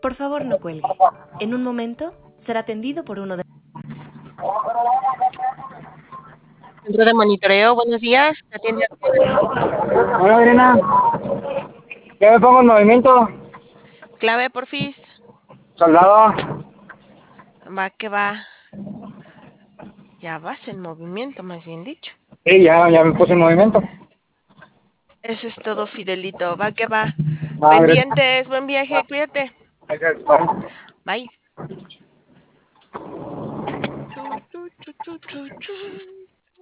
Por favor, no cuelgue. En un momento será atendido por uno de... Centro de monitoreo, buenos días. Atiende Hola, Adriana. ¿Qué me pongo en movimiento? clave, porfis. Soldado. Va que va. Ya vas en movimiento, más bien dicho. Sí, ya me puse en movimiento. Eso es todo, Fidelito. Va que va. Va, gracias. Pendientes, buen viaje, cuídate. Bye. Bye. Chu, chu, chu, chu, chu, chu.